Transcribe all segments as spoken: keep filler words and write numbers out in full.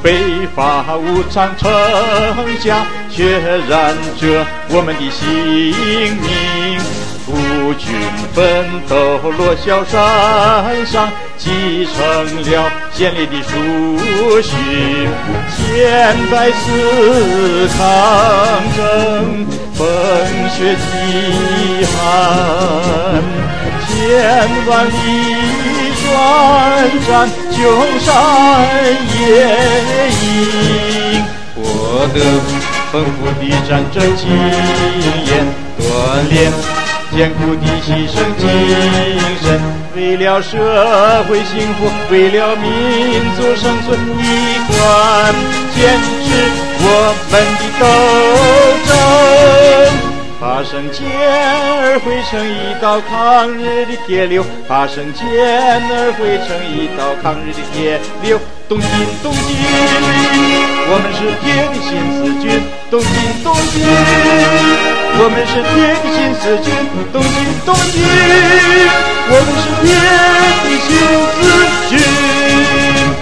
北伐无常城下，血染着我们的性命。夫君奋斗落萧山上，继承了先烈的书训。千百次抗争，风雪饥寒，千万里转战，穷山野营，获得丰富的战争经验，锻炼艰苦的牺牲精神，为了社会幸福，为了民族生存，一贯坚持我们的斗争。把绳结儿汇成一道抗日的铁流，把绳结儿汇成一道抗日的铁流。东进东进，我们是铁的新四军。东进东进，我们是铁的新四军。东进东进，我们是铁的新四军。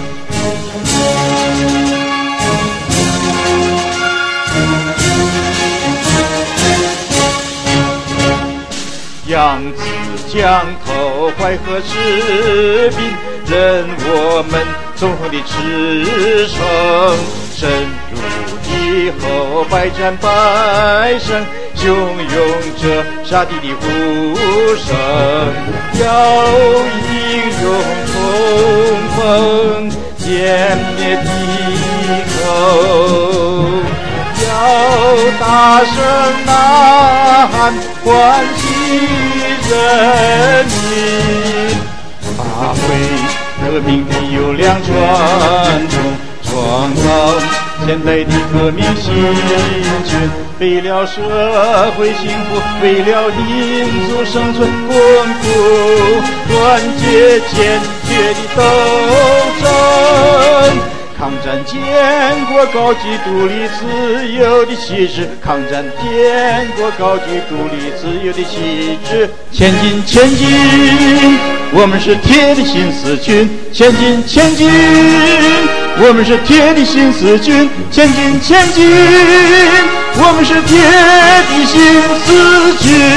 扬子江头淮河士兵，任我们纵横的驰骋。深入敌后百战百胜，汹涌着杀敌的呼声。要英勇冲锋，歼灭敌寇。要大声呐喊，唤起人民，发挥革命的优良传统，创造现代的革命新军。为了社会幸福，为了民族生存，巩固团结坚决的斗争。抗战建国，高举独立自由的旗帜；抗战建国，高举独立自由的旗帜。前进，前进，我们是铁的新四军。前进，前进，我们是铁的新四军。前进，前进，我们是铁的新四军。